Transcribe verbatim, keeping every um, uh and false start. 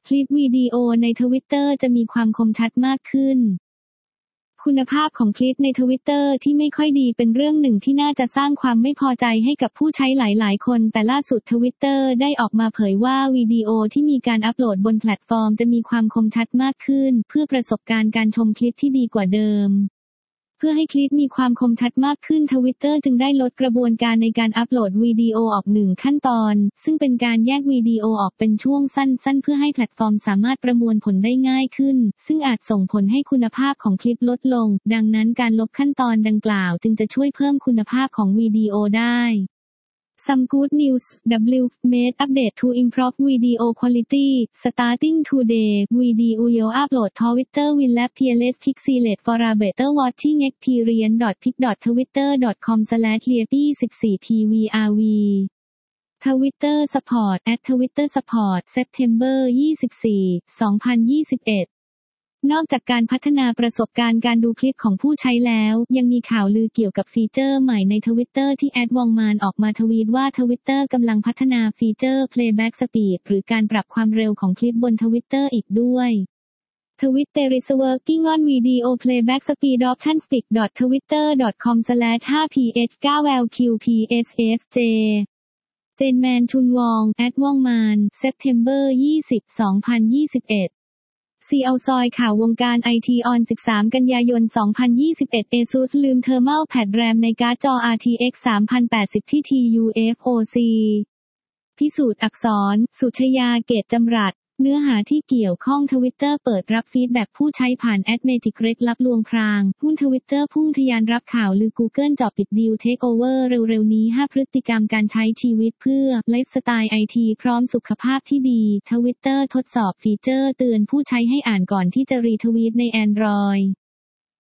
คลิปวิดีโอใน Twitter จะมีความคมชัดมากขึ้นคุณภาพของคลิปใน Twitter ที่ไม่ค่อยดีเป็นเรื่องหนึ่งที่น่าจะสร้างความไม่พอใจให้กับผู้ใช้หลายๆคนแต่ล่าสุด Twitter ได้ออกมาเผยว่าวิดีโอที่มีการอัปโหลดบนแพลตฟอร์มจะมีความคมชัดมากขึ้นเพื่อประสบการณ์การชมคลิปที่ดีกว่าเดิมเพื่อให้คลิปมีความคมชัดมากขึ้น Twitter จึงได้ลดกระบวนการในการอัปโหลดวิดีโอออกหนึ่งขั้นตอนซึ่งเป็นการแยกวิดีโอออกเป็นช่วงสั้นๆเพื่อให้แพลตฟอร์มสามารถประมวลผลได้ง่ายขึ้นซึ่งอาจส่งผลให้คุณภาพของคลิปลดลงดังนั้นการลบขั้นตอนดังกล่าวจึงจะช่วยเพิ่มคุณภาพของวิดีโอได้ Some good news. W made update to improve video quality. Starting today, video upload Twitter will appear less pixelated for a better watching experience. pic dot twitter dot com slash liepi สิบสี่ พี วี อาร์ วี Twitter Support at Twitter Support September ยี่สิบสี่ สองพันยี่สิบเอ็ดนอกจากการพัฒนาประสบการณ์การดูคลิปของผู้ใช้แล้วยังมีข่าวลือเกี่ยวกับฟีเจอร์ใหม่ใน Twitter ที่แอดวองมานออกมาทวีตว่า Twitter กำลังพัฒนาฟีเจอร์ Playback Speed หรือการปรับความเร็วของคลิปบน Twitter อีกด้วย Twitter is working on video playback speed options. pic dot twitter dot com slash ไฟว์ พี เอช ไนน์ แอล คิว พี เอส เอฟ เจ เจนแมนชุนวองแอดวองมาน September ยี่สิบ สองพันยี่สิบเอ็ดซีเอาซอยข่าววงการไอทีออนสิบสามกันยายนสองพันยี่สิบเอ็ด ASUS ลืม Thermal Pad แรมในการ์ดจอ อาร์ ที เอ็กซ์ สามพันแปดสิบ ที่ ที ยู เอฟ โอ ซี พิสูจน์อักษรสุชยาเกตจำรัดเนื้อหาที่เกี่ยวข้อง Twitter เปิดรับฟีดแบ็กผู้ใช้ผ่านแอด Magic Red ลับลวงพรางหุ้น Twitter พุ่งทะยานรับข่าวลือ Google จ่อปิดดีลเทคโอเวอร์เร็วๆนี้ห้าพฤติกรรมการใช้ชีวิตเพื่อไลฟ์สไตล์ไอทีพร้อมสุขภาพที่ดี Twitter ทดสอบฟีเจอร์เตือนผู้ใช้ให้อ่านก่อนที่จะรีทวีตใน Android